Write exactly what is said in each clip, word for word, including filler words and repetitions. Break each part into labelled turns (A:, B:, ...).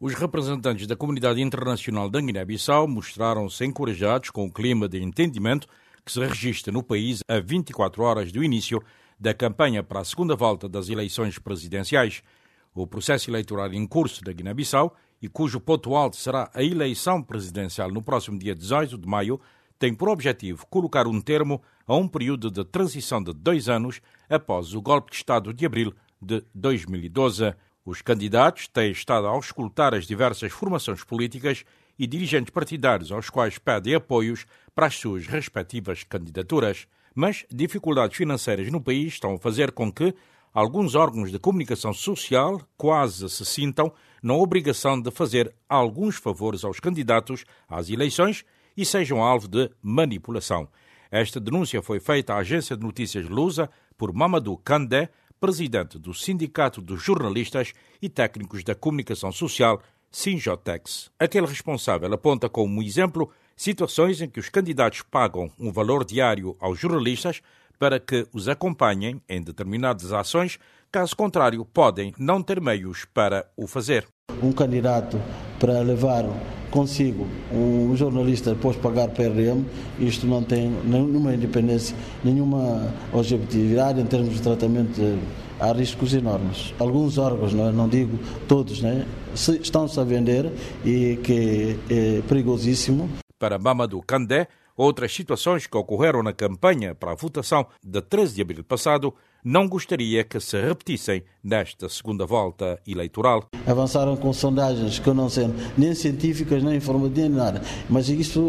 A: Os representantes da comunidade internacional da Guiné-Bissau mostraram-se encorajados com o clima de entendimento que se registra no país a vinte e quatro horas do início da campanha para a segunda volta das eleições presidenciais. O processo eleitoral em curso da Guiné-Bissau, e cujo ponto alto será a eleição presidencial no próximo dia dezoito de maio, tem por objetivo colocar um termo a um período de transição de dois anos após o golpe de Estado de abril de dois mil e doze. Os candidatos têm estado a auscultar as diversas formações políticas e dirigentes partidários aos quais pedem apoios para as suas respectivas candidaturas. Mas dificuldades financeiras no país estão a fazer com que alguns órgãos de comunicação social quase se sintam na obrigação de fazer alguns favores aos candidatos às eleições e sejam alvo de manipulação. Esta denúncia foi feita à agência de notícias Lusa por Mamadou Kandé, presidente do Sindicato dos Jornalistas e Técnicos da Comunicação Social, Sinjotex. Aquele responsável aponta como exemplo situações em que os candidatos pagam um valor diário aos jornalistas para que os acompanhem em determinadas ações, caso contrário podem não ter meios para o fazer.
B: Um candidato para levar consigo um jornalista depois pagar P R M, isto não tem nenhuma independência, nenhuma objetividade em termos de tratamento, há riscos enormes. Alguns órgãos, não, não digo todos, né, estão-se a vender e que é perigosíssimo.
A: Para Mamadou Kandé, outras situações que ocorreram na campanha para a votação de treze de abril passado não gostaria que se repetissem nesta segunda volta eleitoral.
B: Avançaram com sondagens que não são nem científicas, nem informativas, nem nada. Mas isso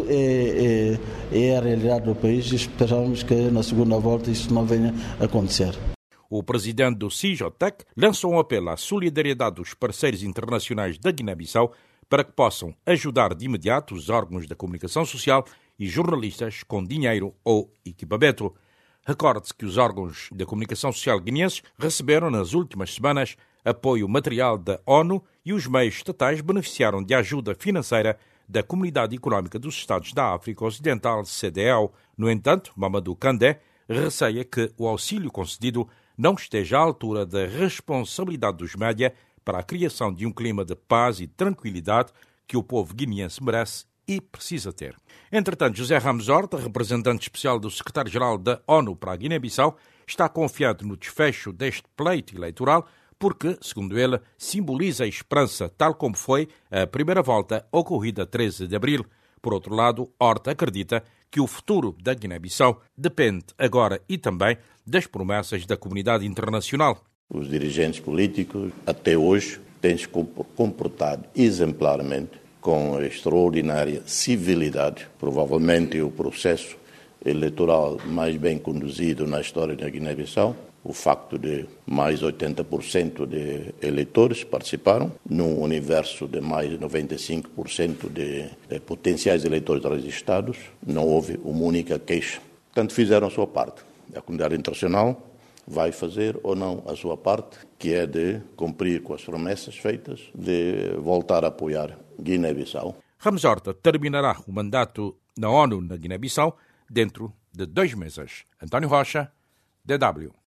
B: é, é, é a realidade do país e esperamos que na segunda volta isso não venha a acontecer.
A: O presidente do Sinjotec lançou um apelo à solidariedade dos parceiros internacionais da Guiné-Bissau para que possam ajudar de imediato os órgãos da comunicação social e jornalistas com dinheiro ou equipamento. Recorde-se que os órgãos da comunicação social guineenses receberam nas últimas semanas apoio material da ONU e os meios estatais beneficiaram de ajuda financeira da Comunidade Económica dos Estados da África Ocidental, C D A O. No entanto, Mamadou Kandé receia que o auxílio concedido não esteja à altura da responsabilidade dos média para a criação de um clima de paz e tranquilidade que o povo guineense merece e precisa ter. Entretanto, José Ramos Horta, representante especial do secretário-geral da ONU para a Guiné-Bissau, está confiante no desfecho deste pleito eleitoral porque, segundo ele, simboliza a esperança, tal como foi a primeira volta ocorrida treze de abril. Por outro lado, Horta acredita que o futuro da Guiné-Bissau depende agora e também das promessas da comunidade internacional.
C: Os dirigentes políticos, até hoje, têm se comportado exemplarmente, com extraordinária civilidade. Provavelmente o processo eleitoral mais bem conduzido na história da Guiné-Bissau. O facto de mais de oitenta por cento de eleitores participaram, num universo de mais de noventa e cinco por cento de, de potenciais eleitores registrados, não houve uma única queixa. Portanto, fizeram a sua parte. A comunidade internacional vai fazer ou não a sua parte, que é de cumprir com as promessas feitas, de voltar a apoiar Guiné-Bissau.
A: Ramos Horta terminará o mandato na ONU na Guiné-Bissau dentro de dois meses. António Rocha, D W.